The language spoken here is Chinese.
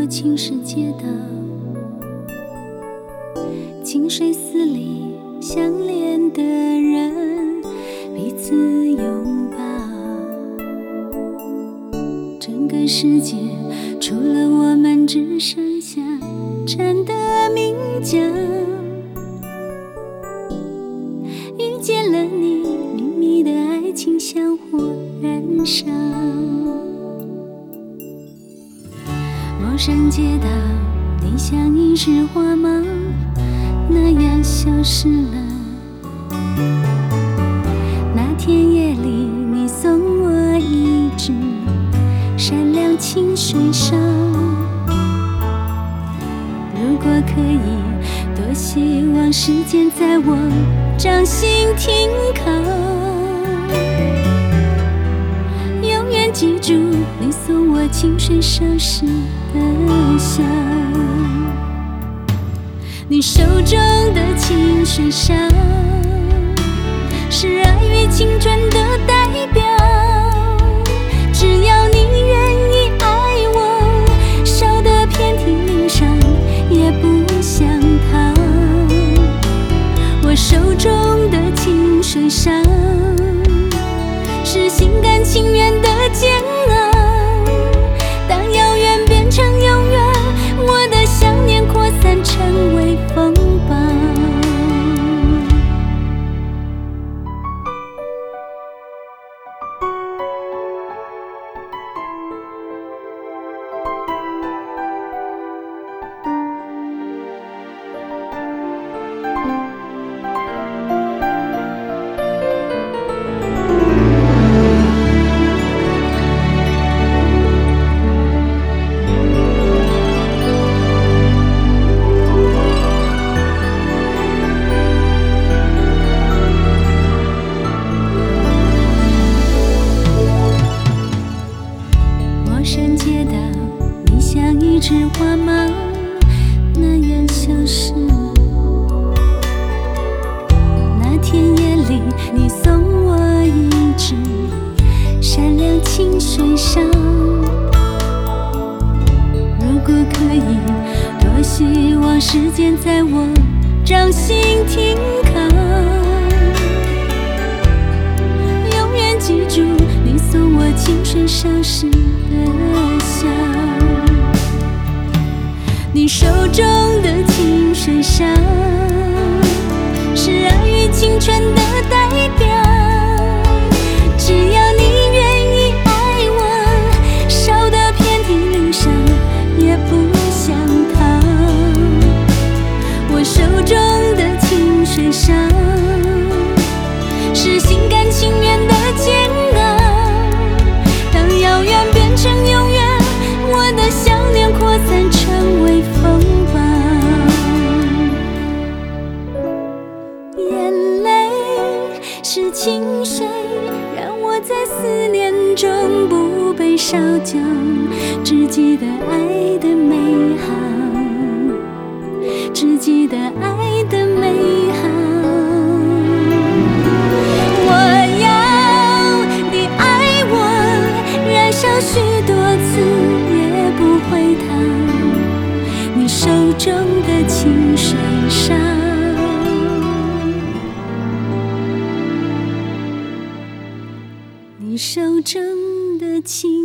青石街道，清水寺里相恋的人彼此拥抱。整个世界除了我们，只剩下站的名角。遇见了你，秘密的爱情相互燃烧。陌生街道，你像一枝花芒那样消失了。那天夜里，你送我一支闪亮清水烧。如果可以，多希望时间在我掌心停靠。永远记住你送我清水烧时的笑。你手中的清水烧，是爱与青春的代表。只要你愿意爱我，烧得遍体鳞伤也不想逃。我手中的清水烧，是心甘情愿的煎熬。当遥远变成永远，我的想念扩散成为风暴。陌生街道，你像一枝花芒那样消失了。那天夜里，你送我一支闪亮清水烧。如果可以，多希望时间在我掌心停靠。永远记住你送我清水烧时的笑。你手中的清水烧，是爱与青春的代表。只要你愿意爱我，烧得遍体鳞伤也不想逃。我手中的清水烧，是心甘情愿的煎熬。当遥远变成永远，我的想念扩散成为风暴。眼泪是清水，让我在思念中不被烧焦，只记得爱的美好，只记得爱的美好。我要你爱我，燃烧许多次也不回头。你手中的清水烧，你手中的清